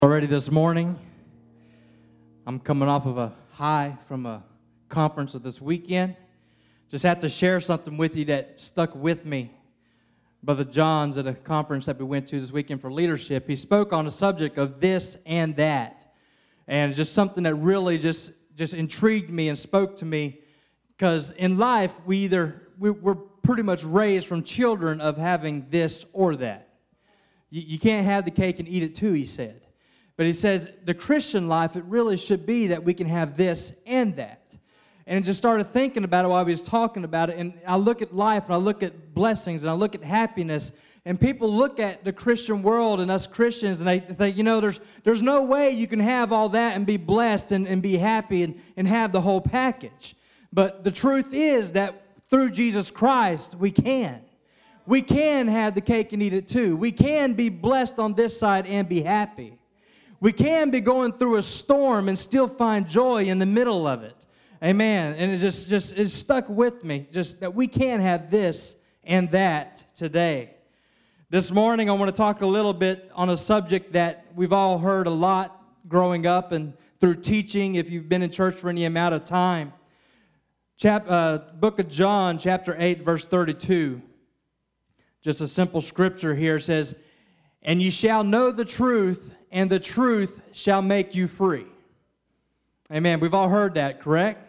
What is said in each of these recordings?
Already this morning, I'm coming off of a high from a conference of this weekend. Just have to share something with you that stuck with me. Brother John's at a conference that we went to this weekend for leadership. He spoke on the subject of this and that. And it's just something that really just intrigued me and spoke to me. Because in life, we're pretty much raised from children of having this or that. You can't have the cake and eat it too, he said. But he says, the Christian life, it really should be that we can have this and that. And I just started thinking about it while he was talking about it. And I look at life, and I look at blessings, and I look at happiness. And people look at the Christian world and us Christians, and they think, there's no way you can have all that and be blessed and be happy and have the whole package. But the truth is that through Jesus Christ, we can. We can have the cake and eat it too. We can be blessed on this side and be happy. We can be going through a storm and still find joy in the middle of it. Amen. And it just is stuck with me, just that we can have this and that today. This morning, I want to talk a little bit on a subject that we've all heard a lot growing up and through teaching, if you've been in church for any amount of time. Book of John, chapter 8, verse 32. Just a simple scripture here says, "And ye shall know the truth, and the truth shall make you free." Amen. We've all heard that, correct?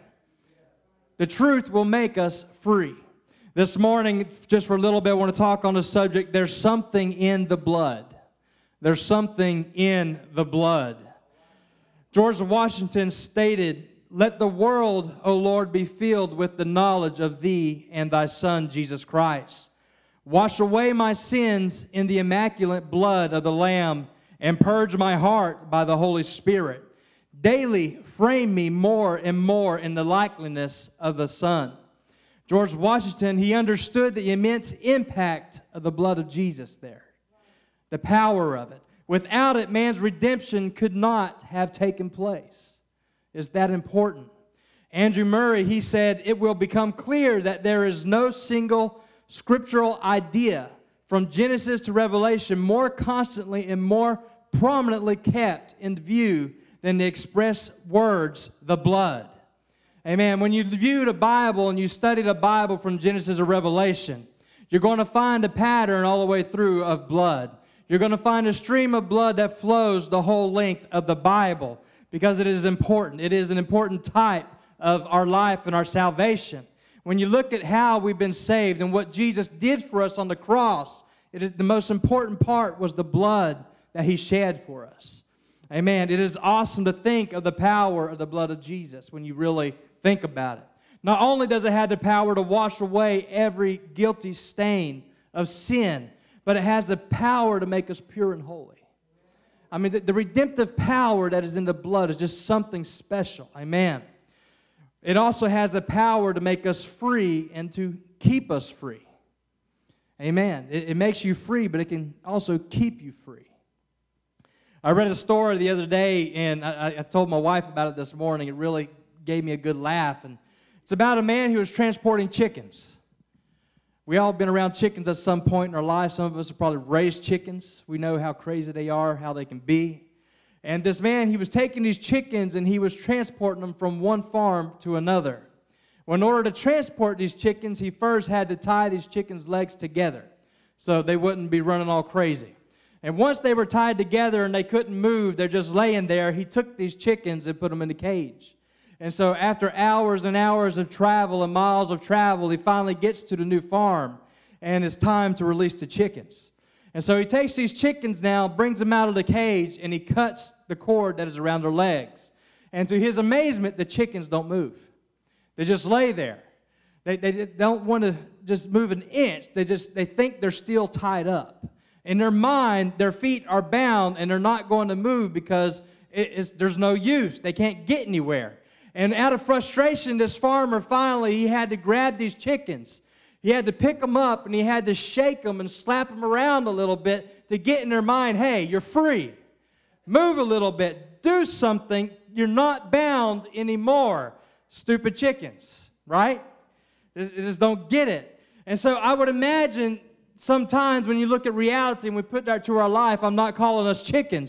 The truth will make us free. This morning, just for a little bit, I want to talk on the subject, there's something in the blood. There's something in the blood. George Washington stated, "Let the world, O Lord, be filled with the knowledge of Thee and Thy Son, Jesus Christ. Wash away my sins in the immaculate blood of the Lamb, and purge my heart by the Holy Spirit. Daily frame me more and more in the likeness of the Son." George Washington, he understood the immense impact of the blood of Jesus there. The power of it. Without it, man's redemption could not have taken place. It's that important. Andrew Murray, he said, "It will become clear that there is no single scriptural idea from Genesis to Revelation more constantly and more prominently kept in view than the express words, the blood." Amen. When you view the Bible and you study the Bible from Genesis to Revelation, you're going to find a pattern all the way through of blood. You're going to find a stream of blood that flows the whole length of the Bible because it is important. It is an important type of our life and our salvation. When you look at how we've been saved and what Jesus did for us on the cross, the most important part was the blood that He shed for us. Amen. It is awesome to think of the power of the blood of Jesus when you really think about it. Not only does it have the power to wash away every guilty stain of sin, but it has the power to make us pure and holy. I mean, the redemptive power that is in the blood is just something special. Amen. It also has the power to make us free and to keep us free. Amen. It makes you free, but it can also keep you free. I read a story the other day, and I told my wife about it this morning. It really gave me a good laugh. And it's about a man who was transporting chickens. We all have been around chickens at some point in our life. Some of us have probably raised chickens. We know how crazy they are, how they can be. And this man, he was taking these chickens, and he was transporting them from one farm to another. Well, in order to transport these chickens, he first had to tie these chickens' legs together so they wouldn't be running all crazy. And once they were tied together and they couldn't move, they're just laying there, he took these chickens and put them in a cage. And so after hours and hours of travel and miles of travel, he finally gets to the new farm, and it's time to release the chickens. And so he takes these chickens now, brings them out of the cage, and he cuts the cord that is around their legs. And to his amazement, the chickens don't move. They just lay there. They don't want to just move an inch. They think they're still tied up. In their mind, their feet are bound, and they're not going to move because there's no use. They can't get anywhere. And out of frustration, this farmer finally, he had to grab these chickens. He had to pick them up, and he had to shake them and slap them around a little bit to get in their mind, hey, you're free. Move a little bit. Do something. You're not bound anymore. Stupid chickens, right? They just don't get it. And so I would imagine sometimes when you look at reality and we put that to our life, I'm not calling us chickens,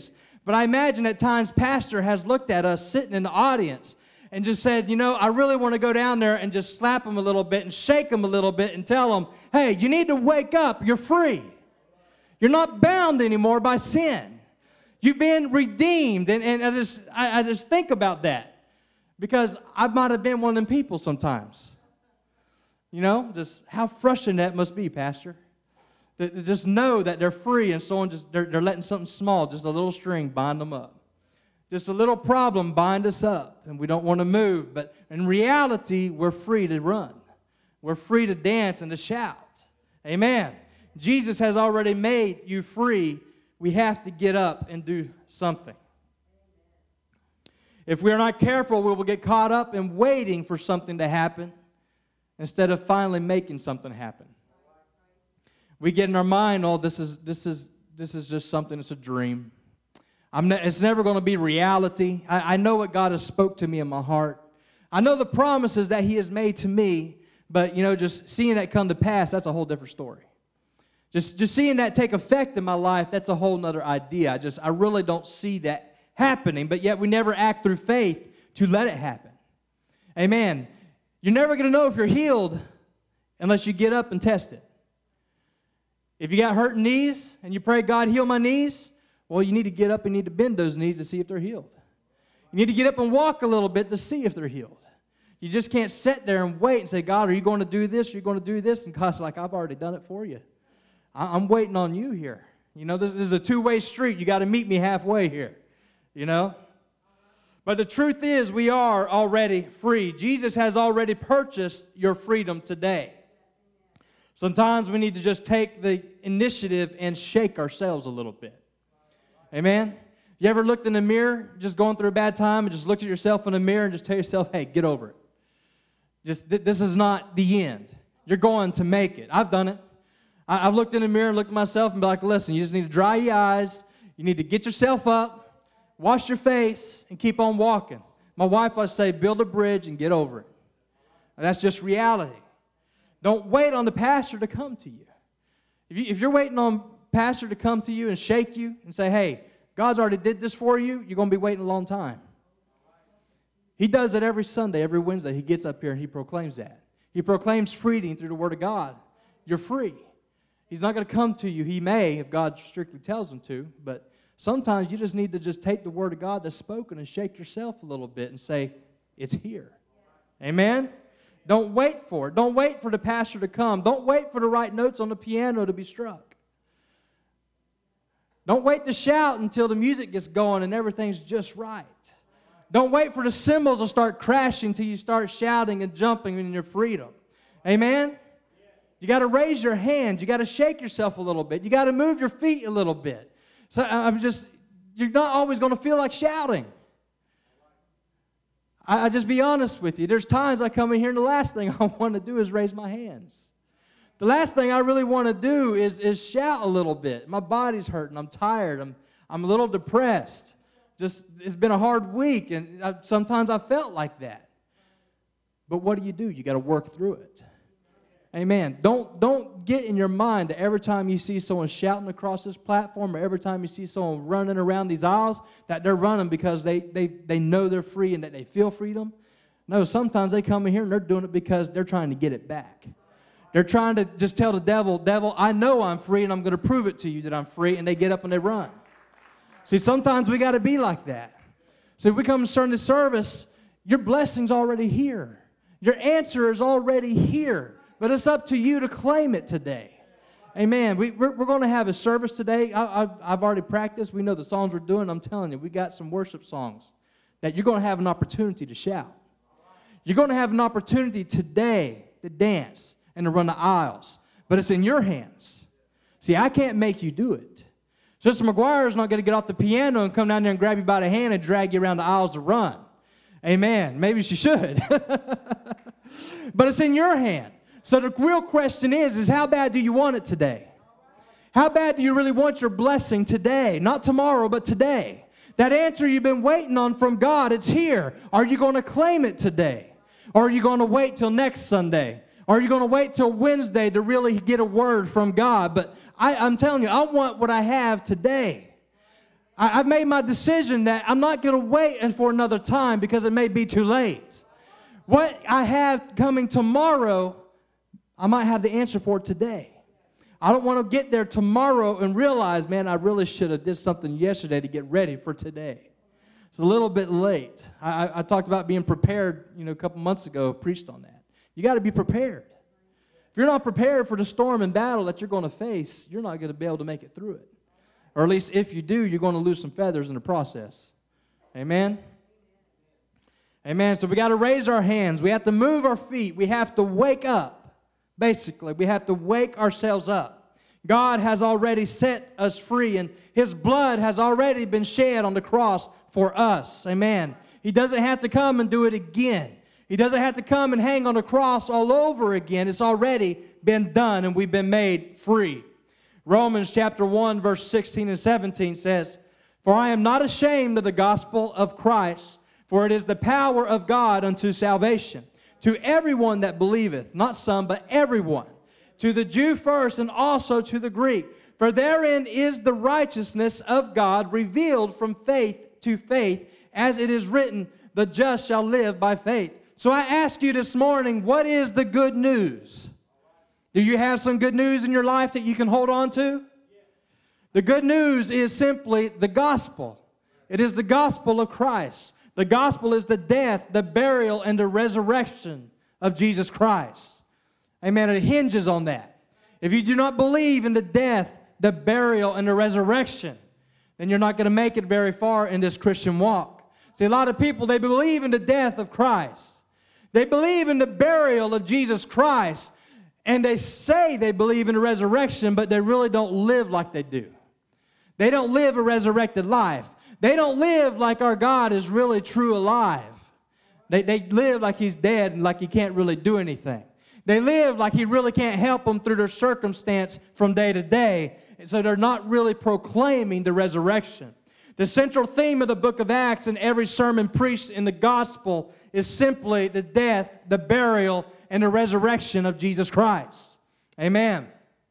But I imagine at times Pastor has looked at us sitting in the audience and just said, I really want to go down there and just slap them a little bit and shake them a little bit and tell them, hey, you need to wake up. You're free. You're not bound anymore by sin. You've been redeemed. And I just think about that because I might have been one of them people sometimes. Just how frustrating that must be, Pastor. To just know that they're free and so on, they're letting something small, just a little string, bind them up. Just a little problem bind us up, and we don't want to move. But in reality, we're free to run. We're free to dance and to shout. Amen. Jesus has already made you free. We have to get up and do something. If we're not careful, we will get caught up in waiting for something to happen instead of finally making something happen. We get in our mind, this is just something, it's a dream. It's never going to be reality. I know what God has spoke to me in my heart. I know the promises that He has made to me, but, just seeing that come to pass, that's a whole different story. Just seeing that take effect in my life, that's a whole other idea. I really don't see that happening, but yet we never act through faith to let it happen. Amen. You're never going to know if you're healed unless you get up and test it. If you got hurting knees and you pray, God, heal my knees, well, you need to get up and need to bend those knees to see if they're healed. You need to get up and walk a little bit to see if they're healed. You just can't sit there and wait and say, God, are you going to do this? Are you going to do this? And God's like, I've already done it for you. I'm waiting on you here. This is a two-way street. You got to meet me halfway here, But the truth is we are already free. Jesus has already purchased your freedom today. Sometimes we need to just take the initiative and shake ourselves a little bit. Amen? You ever looked in the mirror, just going through a bad time, and just looked at yourself in the mirror and just tell yourself, hey, get over it. This is not the end. You're going to make it. I've done it. I've looked in the mirror and looked at myself and be like, listen, you just need to dry your eyes. You need to get yourself up, wash your face, and keep on walking. My wife, I say, build a bridge and get over it. And that's just reality. Don't wait on the pastor to come to you. If you're waiting on pastor to come to you and shake you and say, hey, God's already did this for you, you're going to be waiting a long time. He does it every Sunday, every Wednesday. He gets up here and he proclaims that. He proclaims freedom through the Word of God. You're free. He's not going to come to you. He may, if God strictly tells him to, but sometimes you just need to just take the Word of God that's spoken and shake yourself a little bit and say, it's here. Amen? Don't wait for it. Don't wait for the pastor to come. Don't wait for the right notes on the piano to be struck. Don't wait to shout until the music gets going and everything's just right. Don't wait for the cymbals to start crashing until you start shouting and jumping in your freedom. Amen? You got to raise your hand. You got to shake yourself a little bit. You got to move your feet a little bit. So you're not always going to feel like shouting. I just be honest with you. There's times I come in here and the last thing I want to do is raise my hands. The last thing I really want to do is shout a little bit. My body's hurting. I'm tired. I'm a little depressed. It's been a hard week, and sometimes I felt like that. But what do? You got to work through it. Amen. Don't get in your mind that every time you see someone shouting across this platform or every time you see someone running around these aisles that they're running because they know they're free and that they feel freedom. No, sometimes they come in here and they're doing it because they're trying to get it back. They're trying to just tell the devil, I know I'm free and I'm going to prove it to you that I'm free, and they get up and they run. See, sometimes we got to be like that. So if we come to Sunday service, your blessing's already here. Your answer is already here. But it's up to you to claim it today. Amen. We're going to have a service today. I've already practiced. We know the songs we're doing. I'm telling you, we got some worship songs that you're going to have an opportunity to shout. You're going to have an opportunity today to dance and to run the aisles. But it's in your hands. See, I can't make you do it. Sister McGuire is not going to get off the piano and come down there and grab you by the hand and drag you around the aisles to run. Amen. Maybe she should. But it's in your hand. So the real question is how bad do you want it today? How bad do you really want your blessing today? Not tomorrow, but today. That answer you've been waiting on from God, it's here. Are you going to claim it today? Or are you going to wait till next Sunday? Or are you going to wait till Wednesday to really get a word from God? But I'm telling you, I want what I have today. I've made my decision that I'm not going to wait for another time because it may be too late. What I have coming tomorrow, I might have the answer for today. I don't want to get there tomorrow and realize, man, I really should have did something yesterday to get ready for today. It's a little bit late. I talked about being prepared, a couple months ago, preached on that. You got to be prepared. If you're not prepared for the storm and battle that you're going to face, you're not going to be able to make it through it. Or at least if you do, you're going to lose some feathers in the process. Amen? Amen. So we got to raise our hands. We have to move our feet. We have to wake up. Basically, we have to wake ourselves up. God has already set us free, and His blood has already been shed on the cross for us. Amen. He doesn't have to come and do it again. He doesn't have to come and hang on the cross all over again. It's already been done, and we've been made free. Romans chapter 1, verse 16 and 17 says, "For I am not ashamed of the gospel of Christ, for it is the power of God unto salvation, to everyone that believeth, not some, but everyone, to the Jew first, and also to the Greek. For therein is the righteousness of God revealed from faith to faith, as it is written, the just shall live by faith." So I ask you this morning, what is the good news? Do you have some good news in your life that you can hold on to? The good news is simply the gospel. It is the gospel of Christ. The gospel is the death, the burial, and the resurrection of Jesus Christ. Amen. It hinges on that. If you do not believe in the death, the burial, and the resurrection, then you're not going to make it very far in this Christian walk. See, a lot of people, they believe in the death of Christ. They believe in the burial of Jesus Christ. And they say they believe in the resurrection, but they really don't live like they do. They don't live a resurrected life. They don't live like our God is really true alive. They live like He's dead and like He can't really do anything. They live like He really can't help them through their circumstance from day to day. So they're not really proclaiming the resurrection. The central theme of the book of Acts and every sermon preached in the gospel is simply the death, the burial, and the resurrection of Jesus Christ. Amen.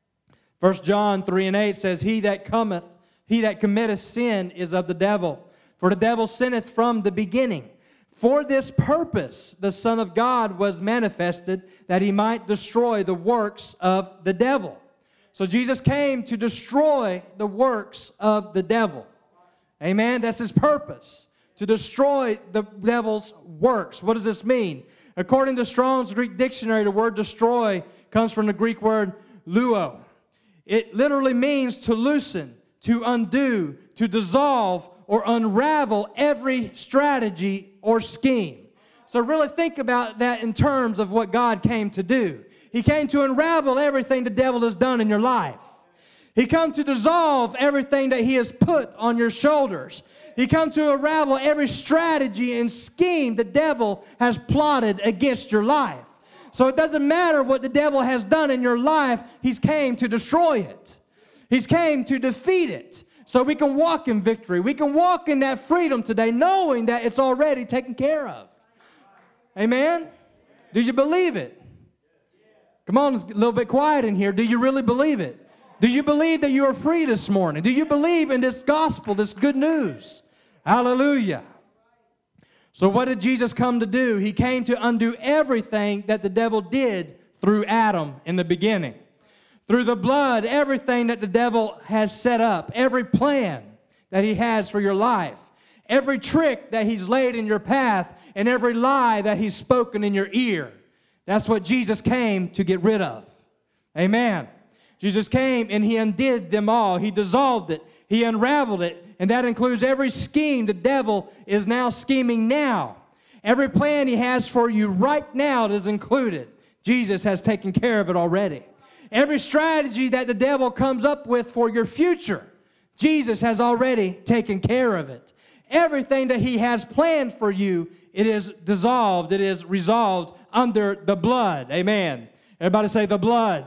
1 John 3 and 8 says, He that committeth sin is of the devil, for the devil sinneth from the beginning. For this purpose the Son of God was manifested, that He might destroy the works of the devil. So Jesus came to destroy the works of the devil. Amen. That's His purpose, to destroy the devil's works. What does this mean? According to Strong's Greek dictionary, the word destroy comes from the Greek word luo. It literally means to loosen, to undo, to dissolve, or unravel every strategy or scheme. So really think about that in terms of what God came to do. He came to unravel everything the devil has done in your life. He came to dissolve everything that he has put on your shoulders. He come to unravel every strategy and scheme the devil has plotted against your life. So it doesn't matter what the devil has done in your life, he's came to destroy it. He's came to defeat it. So we can walk in victory. We can walk in that freedom today, knowing that it's already taken care of. Amen? Do you believe it? Come on, it's a little bit quiet in here. Do you really believe it? Do you believe that you are free this morning? Do you believe in this gospel, this good news? Hallelujah. So what did Jesus come to do? He came to undo everything that the devil did through Adam in the beginning. Through the blood, everything that the devil has set up, every plan that he has for your life, every trick that he's laid in your path, and every lie that he's spoken in your ear. That's what Jesus came to get rid of. Amen. Jesus came and He undid them all. He dissolved it. He unraveled it. And that includes every scheme the devil is now scheming now. Every plan he has for you right now is included. Jesus has taken care of it already. Every strategy that the devil comes up with for your future, Jesus has already taken care of it. Everything that He has planned for you, it is dissolved, it is resolved under the blood. Amen. Everybody say the blood.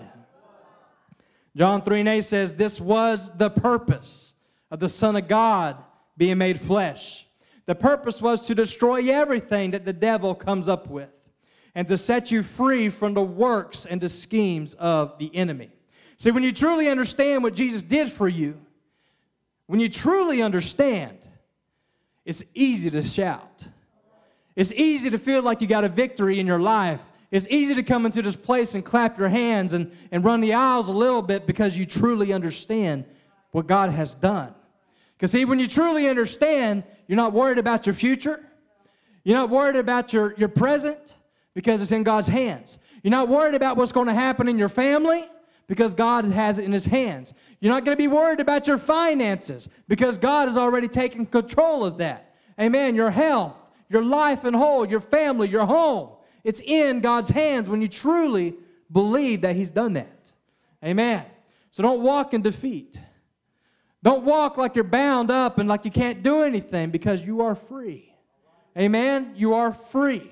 John 3 and 8 says, This was the purpose of the Son of God being made flesh. The purpose was to destroy everything that the devil comes up with and to set you free from the works and the schemes of the enemy. See, when you truly understand what Jesus did for you, when you truly understand, it's easy to shout. It's easy to feel like you got a victory in your life. It's easy to come into this place and clap your hands and run the aisles a little bit because you truly understand what God has done. Because see, when you truly understand, you're not worried about your future. You're not worried about your present because it's in God's hands. You're not worried about what's going to happen in your family because God has it in His hands. You're not going to be worried about your finances because God has already taken control of that. Amen. Your health, your life and whole, your family, your home. It's in God's hands when you truly believe that He's done that. Amen. So don't walk in defeat. Don't walk like you're bound up and like you can't do anything because you are free. Amen. You are free.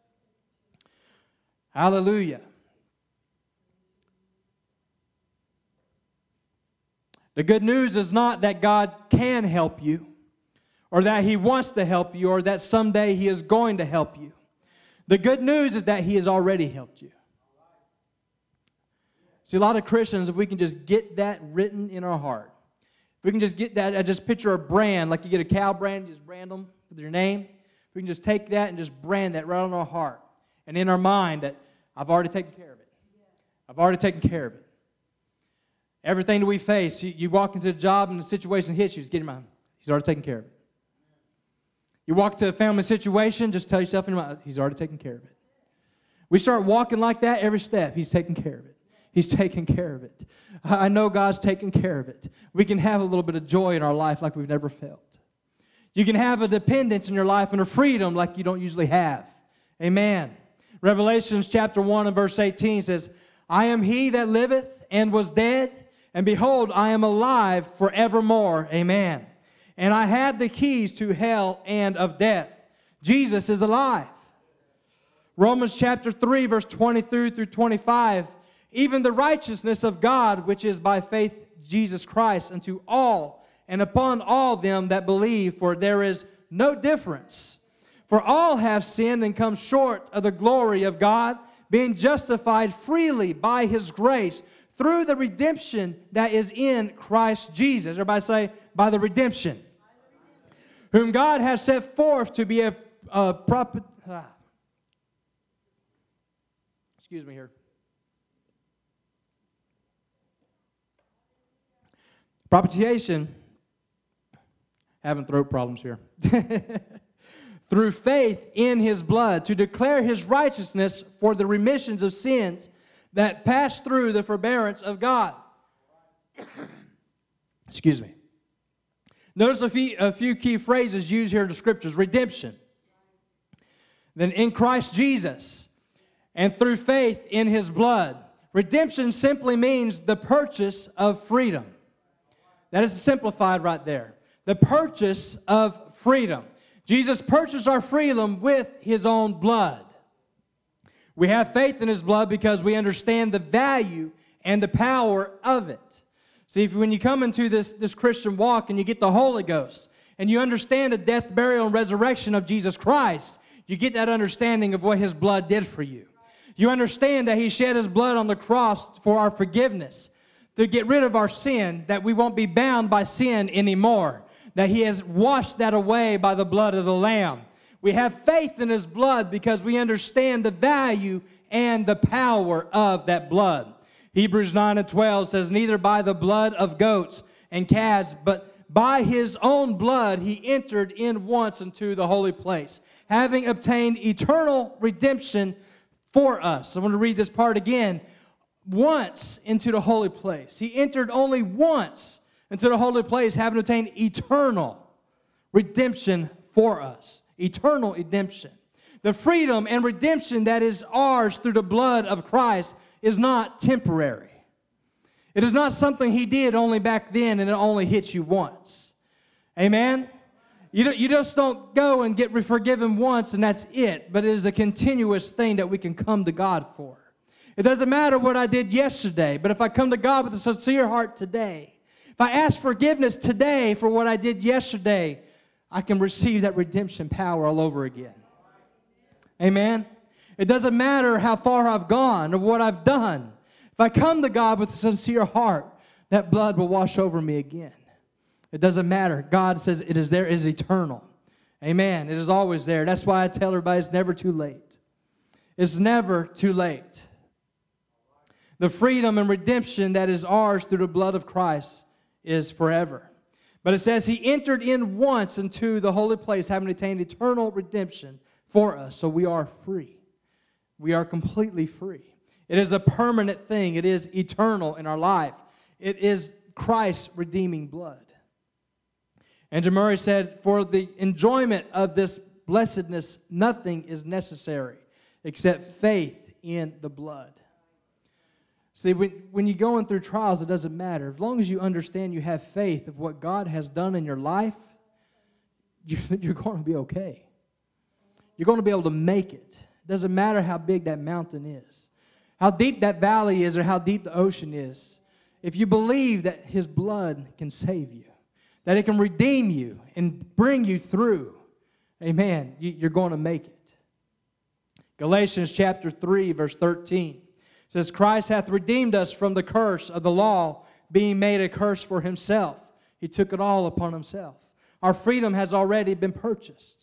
Hallelujah. The good news is not that God can help you or that He wants to help you or that someday He is going to help you. The good news is that He has already helped you. See, a lot of Christians, if we can just get that written in our heart, if we can just get that, I just picture a brand, like you get a cow brand, you just brand them with your name. If we can just take that and just brand that right on our heart and in our mind that I've already taken care of it. I've already taken care of it. Everything that we face, you walk into a job and the situation hits you, just get in your mind, He's already taken care of it. You walk to a family situation, just tell yourself in your mind, He's already taken care of it. We start walking like that every step, He's taking care of it. He's taking care of it. I know God's taking care of it. We can have a little bit of joy in our life like we've never felt. You can have a dependence in your life and a freedom like you don't usually have. Amen. Revelations chapter 1 and verse 18 says, I am He that liveth and was dead, and behold, I am alive forevermore. Amen. And I had the keys to hell and of death. Jesus is alive. Romans chapter 3, verse 23 through 25. Even the righteousness of God, which is by faith Jesus Christ, unto all and upon all them that believe, for there is no difference. For all have sinned and come short of the glory of God, being justified freely by His grace, through the redemption that is in Christ Jesus. Everybody say, by the redemption. Whom God has set forth to be excuse me here. Propitiation. Having throat problems here. Through faith in His blood, to declare His righteousness for the remissions of sins that pass through the forbearance of God. Excuse me. Notice a few key phrases used here in the Scriptures. Redemption. Then in Christ Jesus. And through faith in His blood. Redemption simply means the purchase of freedom. That is simplified right there. The purchase of freedom. Jesus purchased our freedom with His own blood. We have faith in His blood because we understand the value and the power of it. See, when you come into this Christian walk and you get the Holy Ghost and you understand the death, burial, and resurrection of Jesus Christ, you get that understanding of what His blood did for you. You understand that He shed His blood on the cross for our forgiveness, to get rid of our sin, that we won't be bound by sin anymore, that He has washed that away by the blood of the Lamb. We have faith in His blood because we understand the value and the power of that blood. Hebrews 9 and 12 says, neither by the blood of goats and calves, but by His own blood He entered in once into the holy place, having obtained eternal redemption for us. I want to read this part again. Once into the holy place. He entered only once into the holy place, having obtained eternal redemption for us. Eternal redemption. The freedom and redemption that is ours through the blood of Christ is not temporary. It is not something He did only back then and it only hits you once. Amen? You just don't go and get forgiven once and that's it, but it is a continuous thing that we can come to God for. It doesn't matter what I did yesterday, but if I come to God with a sincere heart today, if I ask forgiveness today for what I did yesterday, I can receive that redemption power all over again. Amen? It doesn't matter how far I've gone or what I've done. If I come to God with a sincere heart, that blood will wash over me again. It doesn't matter. God says it is there, it is eternal. Amen. It is always there. That's why I tell everybody it's never too late. It's never too late. The freedom and redemption that is ours through the blood of Christ is forever. But it says He entered in once into the holy place, having attained eternal redemption for us. So we are free. We are completely free. It is a permanent thing. It is eternal in our life. It is Christ's redeeming blood. Andrew Murray said, for the enjoyment of this blessedness, nothing is necessary except faith in the blood. See, when you're going through trials, it doesn't matter. As long as you understand you have faith of what God has done in your life, you're going to be okay. You're going to be able to make it. It doesn't matter how big that mountain is, how deep that valley is, or how deep the ocean is. If you believe that His blood can save you, that it can redeem you and bring you through, amen, you're going to make it. Galatians chapter 3, verse 13 says, Christ hath redeemed us from the curse of the law, being made a curse for Himself. He took it all upon Himself. Our freedom has already been purchased.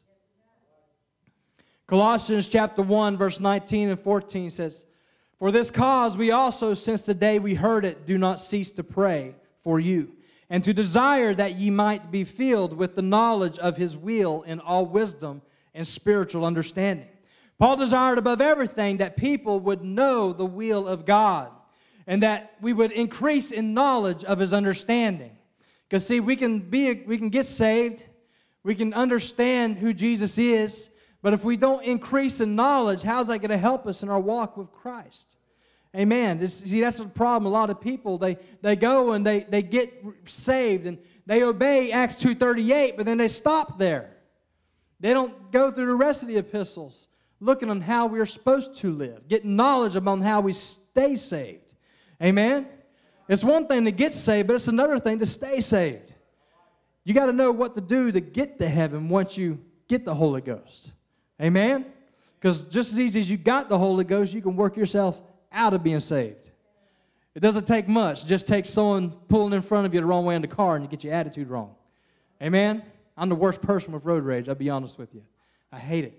Colossians chapter 1, verse 19 and 14 says, for this cause we also, since the day we heard it, do not cease to pray for you, and to desire that ye might be filled with the knowledge of His will in all wisdom and spiritual understanding. Paul desired above everything that people would know the will of God, and that we would increase in knowledge of His understanding. Because see, we can get saved, we can understand who Jesus is, but if we don't increase in knowledge, how's that going to help us in our walk with Christ? Amen. See, that's the problem. A lot of people, they go and they get saved and they obey Acts 2:38, but then they stop there. They don't go through the rest of the epistles, looking on how we are supposed to live, getting knowledge about how we stay saved. Amen. It's one thing to get saved, but it's another thing to stay saved. You got to know what to do to get to heaven once you get the Holy Ghost. Amen? Because just as easy as you got the Holy Ghost, you can work yourself out of being saved. It doesn't take much. It just takes someone pulling in front of you the wrong way in the car and you get your attitude wrong. Amen? I'm the worst person with road rage, I'll be honest with you. I hate it.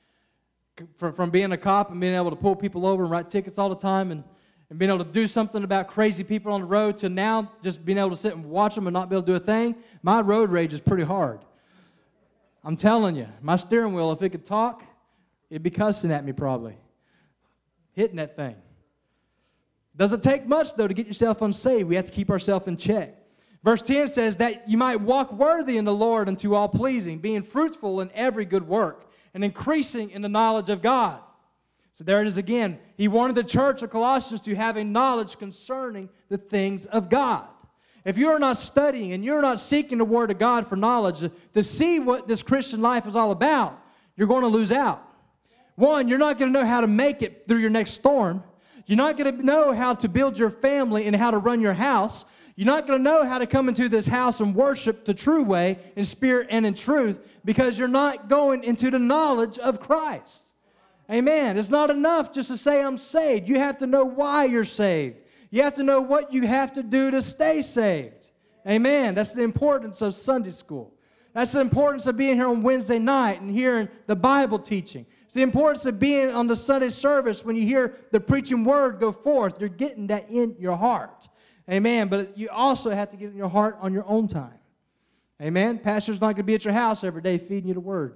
From being a cop and being able to pull people over and write tickets all the time and being able to do something about crazy people on the road to now just being able to sit and watch them and not be able to do a thing, my road rage is pretty hard. I'm telling you, my steering wheel, if it could talk, it'd be cussing at me probably. Hitting that thing. Doesn't take much, though, to get yourself unsaved. We have to keep ourselves in check. Verse 10 says that you might walk worthy in the Lord unto all pleasing, being fruitful in every good work, and increasing in the knowledge of God. So there it is again. He wanted the church of Colossians to have a knowledge concerning the things of God. If you're not studying and you're not seeking the Word of God for knowledge to see what this Christian life is all about, you're going to lose out. One, you're not going to know how to make it through your next storm. You're not going to know how to build your family and how to run your house. You're not going to know how to come into this house and worship the true way in spirit and in truth because you're not going into the knowledge of Christ. Amen. It's not enough just to say I'm saved. You have to know why you're saved. You have to know what you have to do to stay saved. Amen. That's the importance of Sunday school. That's the importance of being here on Wednesday night and hearing the Bible teaching. It's the importance of being on the Sunday service when you hear the preaching word go forth. You're getting that in your heart. Amen. But you also have to get it in your heart on your own time. Amen. Pastor's not going to be at your house every day feeding you the word.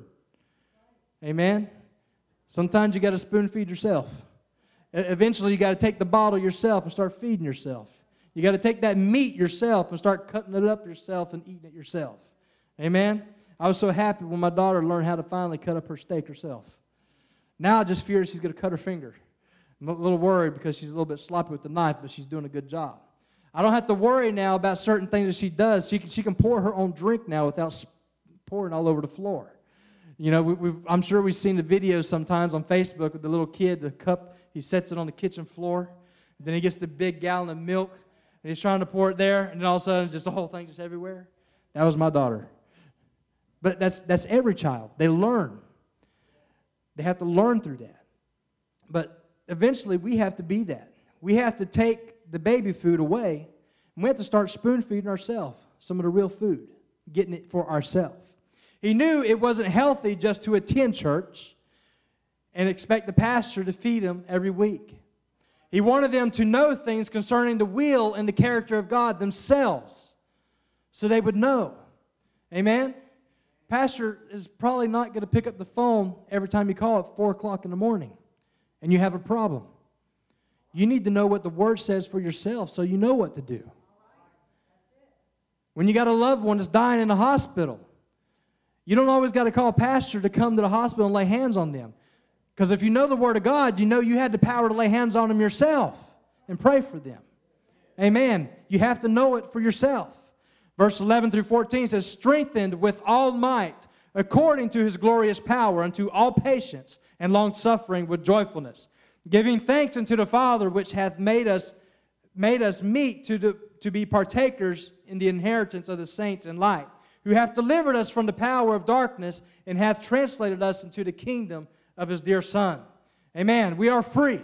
Amen. Sometimes you got to spoon feed yourself. Eventually, you got to take the bottle yourself and start feeding yourself. You got to take that meat yourself and start cutting it up yourself and eating it yourself. Amen? I was so happy when my daughter learned how to finally cut up her steak herself. Now I just fear she's going to cut her finger. I'm a little worried because she's a little bit sloppy with the knife, but she's doing a good job. I don't have to worry now about certain things that she does. She can pour her own drink now without pouring all over the floor. You know, I'm sure we've seen the videos sometimes on Facebook with the little kid, the cup, he sets it on the kitchen floor. Then he gets the big gallon of milk, and he's trying to pour it there, and then all of a sudden, just the whole thing just everywhere. That was my daughter. But that's every child. They learn. They have to learn through that. But eventually, we have to be that. We have to take the baby food away, and we have to start spoon feeding ourselves some of the real food. getting it for ourselves. He knew it wasn't healthy just to attend church and expect the pastor to feed them every week. He wanted them to know things concerning the will and the character of God themselves so they would know. Amen? Pastor is probably not going to pick up the phone every time you call at 4 o'clock in the morning and you have a problem. You need to know what the Word says for yourself so you know what to do. When you got a loved one that's dying in the hospital, you don't always got to call a pastor to come to the hospital and lay hands on them. Because if you know the Word of God, you know you had the power to lay hands on them yourself and pray for them. Amen. You have to know it for yourself. Verse 11 through 14 says, strengthened with all might, according to His glorious power, unto all patience and long-suffering with joyfulness, giving thanks unto the Father, which hath made us meet to be partakers in the inheritance of the saints in light, who hath delivered us from the power of darkness, and hath translated us into the kingdom of His dear Son. Amen. We are free.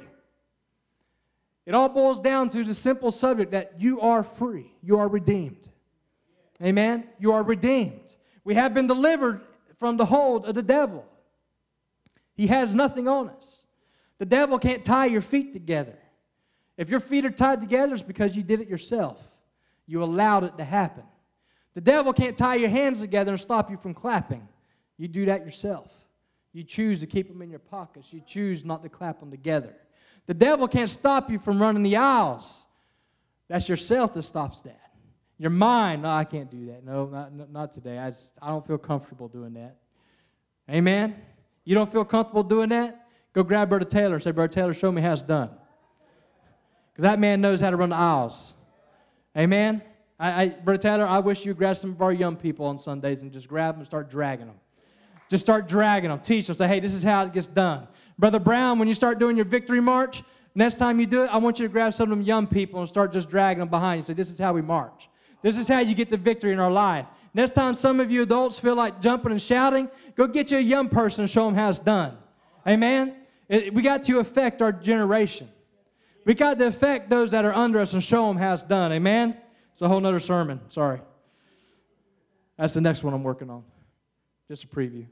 It all boils down to the simple subject that you are free. You are redeemed. Amen. You are redeemed. We have been delivered from the hold of the devil. He has nothing on us. The devil can't tie your feet together. If your feet are tied together, it's because you did it yourself. You allowed it to happen. The devil can't tie your hands together and stop you from clapping. You do that yourself. You choose to keep them in your pockets. You choose not to clap them together. The devil can't stop you from running the aisles. That's yourself that stops that. Your mind, no, I can't do that. No, not today. I don't feel comfortable doing that. Amen? You don't feel comfortable doing that? Go grab Brother Taylor and say, Brother Taylor, show me how it's done. Because that man knows how to run the aisles. Amen? Brother Taylor, I wish you'd grab some of our young people on Sundays and just grab them and start dragging them. Just start dragging them. Teach them. Say, hey, this is how it gets done. Brother Brown, when you start doing your victory march, next time you do it, I want you to grab some of them young people and start just dragging them behind you. Say, this is how we march. This is how you get the victory in our life. Next time some of you adults feel like jumping and shouting, go get you a young person and show them how it's done. Amen? We got to affect our generation. We got to affect those that are under us and show them how it's done. Amen? It's a whole other sermon. Sorry. That's the next one I'm working on. Just a preview.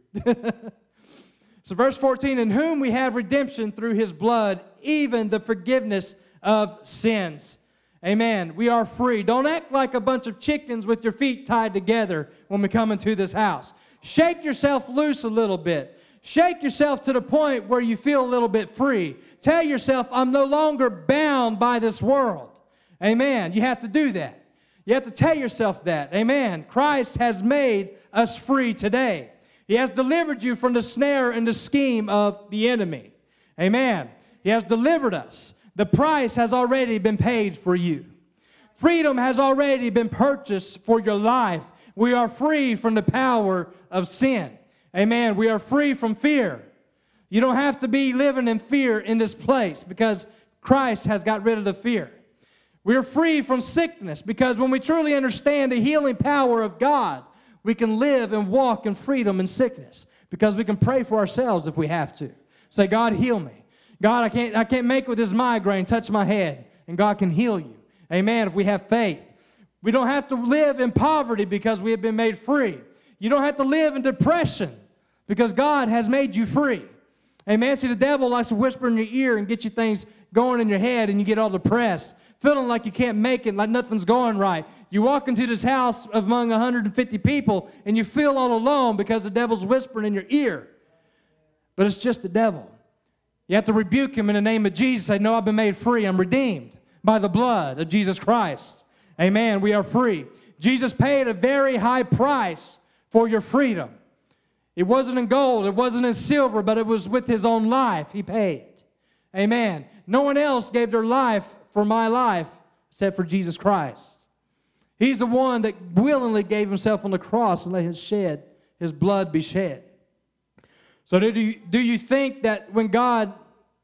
So verse 14, in whom we have redemption through His blood, even the forgiveness of sins. Amen. We are free. Don't act like a bunch of chickens with your feet tied together when we come into this house. Shake yourself loose a little bit. Shake yourself to the point where you feel a little bit free. Tell yourself, I'm no longer bound by this world. Amen. You have to do that. You have to tell yourself that. Amen. Christ has made us free today. He has delivered you from the snare and the scheme of the enemy. Amen. He has delivered us. The price has already been paid for you. Freedom has already been purchased for your life. We are free from the power of sin. Amen. We are free from fear. You don't have to be living in fear in this place because Christ has got rid of the fear. We're free from sickness because when we truly understand the healing power of God, we can live and walk in freedom and sickness because we can pray for ourselves if we have to. Say, God, heal me. God, I can't make it with this migraine. Touch my head, and God can heal you. Amen, if we have faith. We don't have to live in poverty because we have been made free. You don't have to live in depression because God has made you free. Amen. See, the devil likes to whisper in your ear and get you things going in your head, and you get all depressed, feeling like you can't make it, like nothing's going right. You walk into this house among 150 people, and you feel all alone because the devil's whispering in your ear. But it's just the devil. You have to rebuke him in the name of Jesus. Say, no, I've been made free. I'm redeemed by the blood of Jesus Christ. Amen. We are free. Jesus paid a very high price for your freedom. It wasn't in gold. It wasn't in silver, but it was with His own life He paid. Amen. No one else gave their life for my life except for Jesus Christ. He's the one that willingly gave Himself on the cross and let His blood be shed. So do you think that when God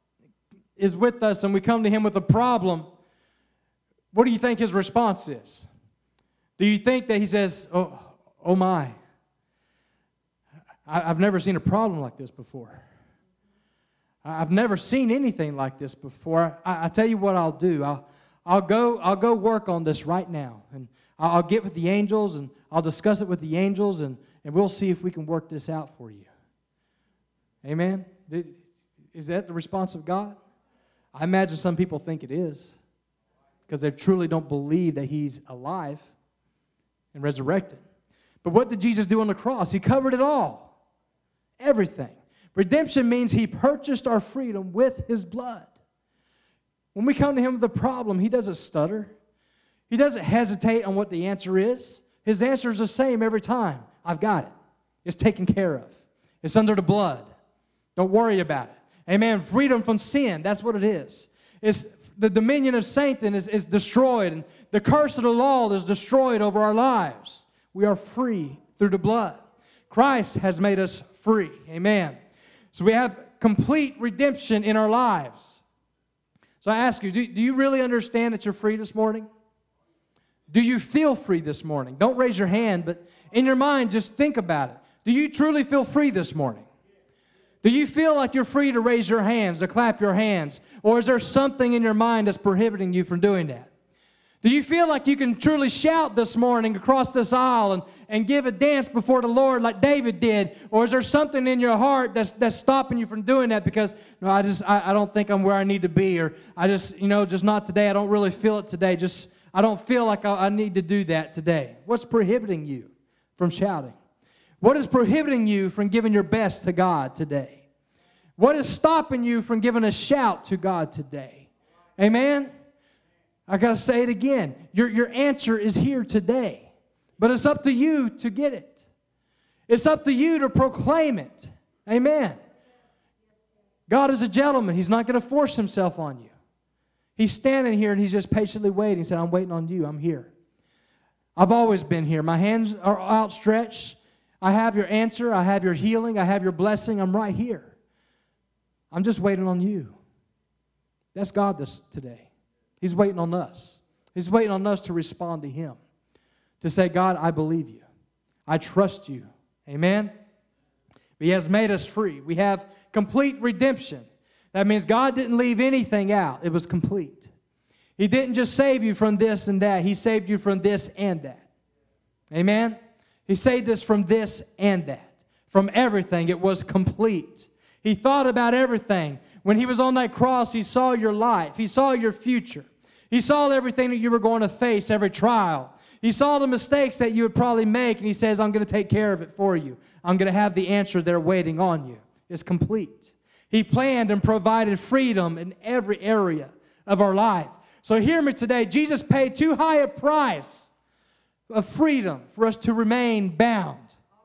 is with us and we come to Him with a problem, what do you think His response is? Do you think that He says, oh my, I've never seen a problem like this before. I've never seen anything like this before. I tell you what I'll do. I'll go work on this right now. And I'll get with the angels and I'll discuss it with the angels, and we'll see if we can work this out for you. Amen? Is that the response of God? I imagine some people think it is, because they truly don't believe that He's alive and resurrected. But what did Jesus do on the cross? He covered it all. Everything. Redemption means He purchased our freedom with His blood. When we come to Him with a problem, He doesn't stutter. He doesn't hesitate on what the answer is. His answer is the same every time. I've got it. It's taken care of. It's under the blood. Don't worry about it. Amen. Freedom from sin, that's what it is. It's the dominion of Satan is destroyed, and the curse of the law is destroyed over our lives. We are free through the blood. Christ has made us free. Amen. So we have complete redemption in our lives. So I ask you, do you really understand that you're free this morning? Do you feel free this morning? Don't raise your hand, but in your mind, just think about it. Do you truly feel free this morning? Do you feel like you're free to raise your hands, to clap your hands? Or is there something in your mind that's prohibiting you from doing that? Do you feel like you can truly shout this morning across this aisle and give a dance before the Lord like David did? Or is there something in your heart that's stopping you from doing that because, no, I don't think I'm where I need to be, or I just not today. I don't really feel it today. I don't feel like I need to do that today. What's prohibiting you from shouting? What is prohibiting you from giving your best to God today? What is stopping you from giving a shout to God today? Amen? I got to say it again. Your answer is here today. But it's up to you to get it. It's up to you to proclaim it. Amen? God is a gentleman. He's not going to force Himself on you. He's standing here and He's just patiently waiting. He said, I'm waiting on you. I'm here. I've always been here. My hands are outstretched. I have your answer. I have your healing. I have your blessing. I'm right here. I'm just waiting on you. That's God today. He's waiting on us. He's waiting on us to respond to Him. To say, God, I believe you. I trust you. Amen? He has made us free. We have complete redemption. That means God didn't leave anything out. It was complete. He didn't just save you from this and that. He saved you from this and that. Amen? He saved us from this and that. From everything. It was complete. He thought about everything. When He was on that cross, He saw your life. He saw your future. He saw everything that you were going to face, every trial. He saw the mistakes that you would probably make, and He says, I'm going to take care of it for you. I'm going to have the answer there waiting on you. It's complete. He planned and provided freedom in every area of our life. So hear me today. Jesus paid too high a price of freedom for us to remain bound.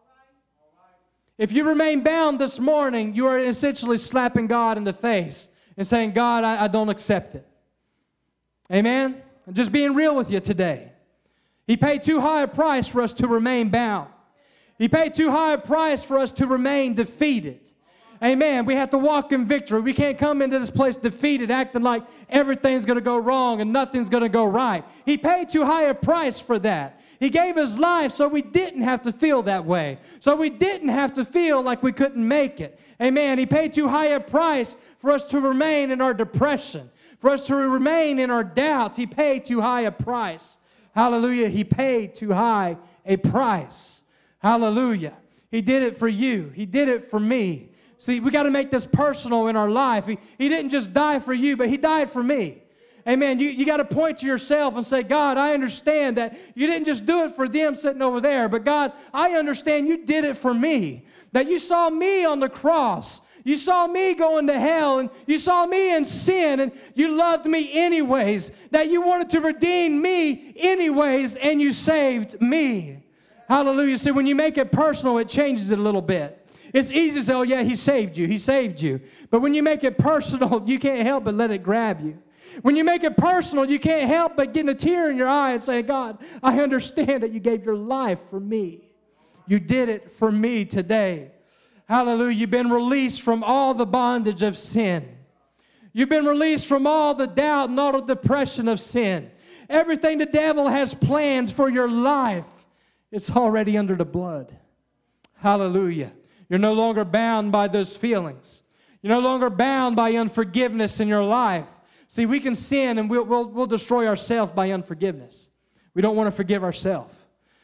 If you remain bound this morning, you are essentially slapping God in the face and saying, God, I don't accept it. Amen? I'm just being real with you today. He paid too high a price for us to remain bound. He paid too high a price for us to remain defeated. Amen. We have to walk in victory. We can't come into this place defeated, acting like everything's going to go wrong and nothing's going to go right. He paid too high a price for that. He gave His life so we didn't have to feel that way. So we didn't have to feel like we couldn't make it. Amen. He paid too high a price for us to remain in our depression, for us to remain in our doubt. He paid too high a price. Hallelujah. He paid too high a price. Hallelujah. He did it for you. He did it for me. See, we got to make this personal in our life. He didn't just die for you, but He died for me. Amen. You got to point to yourself and say, God, I understand that you didn't just do it for them sitting over there, but God, I understand you did it for me. That you saw me on the cross. You saw me going to hell, and you saw me in sin, and you loved me anyways. That you wanted to redeem me anyways, and you saved me. Hallelujah. See, when you make it personal, it changes it a little bit. It's easy to say, oh yeah, He saved you. He saved you. But when you make it personal, you can't help but let it grab you. When you make it personal, you can't help but getting a tear in your eye and say, God, I understand that you gave your life for me. You did it for me today. Hallelujah. You've been released from all the bondage of sin. You've been released from all the doubt and all the depression of sin. Everything the devil has planned for your life, it's already under the blood. Hallelujah. You're no longer bound by those feelings. You're no longer bound by unforgiveness in your life. See, we can sin and we'll destroy ourselves by unforgiveness. We don't want to forgive ourselves.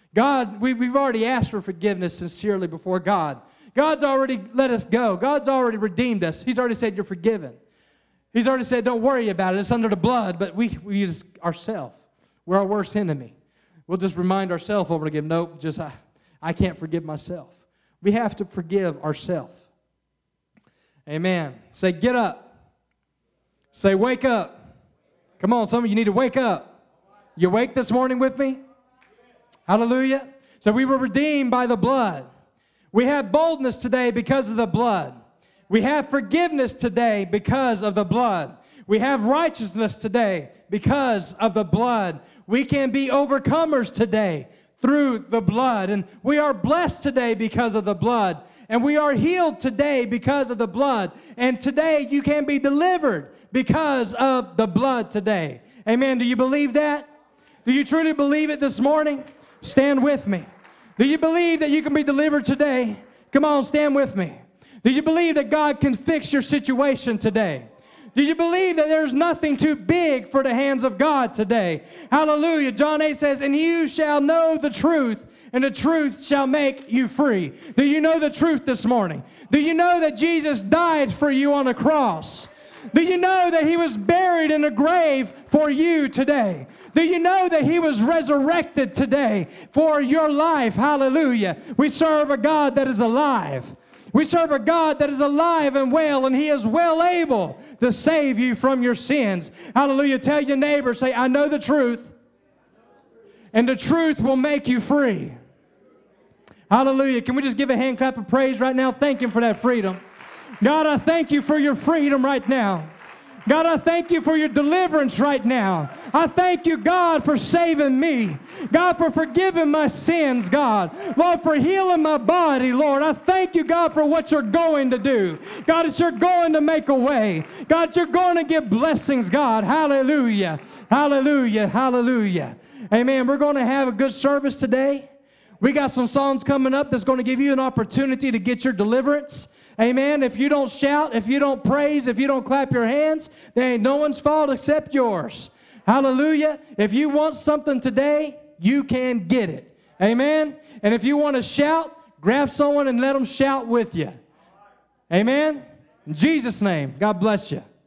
God, we've already asked for forgiveness sincerely before God. God's already let us go. God's already redeemed us. He's already said you're forgiven. He's already said don't worry about it. It's under the blood, but we just ourselves. We're our worst enemy. We'll just remind ourselves over and again, nope, just I can't forgive myself. We have to forgive ourselves. Amen. Say, get up. Say, wake up. Come on, some of you need to wake up. You awake this morning with me? Hallelujah. So we were redeemed by the blood. We have boldness today because of the blood. We have forgiveness today because of the blood. We have righteousness today because of the blood. We can be overcomers today through the blood. And we are blessed today because of the blood. And we are healed today because of the blood. And today you can be delivered because of the blood today. Amen. Do you believe that? Do you truly believe it this morning? Stand with me. Do you believe that you can be delivered today? Come on, stand with me. Do you believe that God can fix your situation today? Do you believe that there's nothing too big for the hands of God today? Hallelujah. John 8 says, and you shall know the truth, and the truth shall make you free. Do you know the truth this morning? Do you know that Jesus died for you on a cross? Do you know that He was buried in a grave for you today? Do you know that He was resurrected today for your life? Hallelujah. We serve a God that is alive. We serve a God that is alive and well, and He is well able to save you from your sins. Hallelujah. Tell your neighbor, say, I know the truth, and the truth will make you free. Hallelujah. Can we just give a hand clap of praise right now? Thank Him for that freedom. God, I thank You for your freedom right now. God, I thank You for your deliverance right now. I thank You, God, for saving me. God, for forgiving my sins, God. Lord, for healing my body, Lord. I thank You, God, for what You're going to do. God, that You're going to make a way. God, You're going to give blessings, God. Hallelujah. Hallelujah. Hallelujah. Amen. We're going to have a good service today. We got some songs coming up that's going to give you an opportunity to get your deliverance. Amen. If you don't shout, if you don't praise, if you don't clap your hands, there ain't no one's fault except yours. Hallelujah. If you want something today, you can get it. Amen. And if you want to shout, grab someone and let them shout with you. Amen. In Jesus' name, God bless you.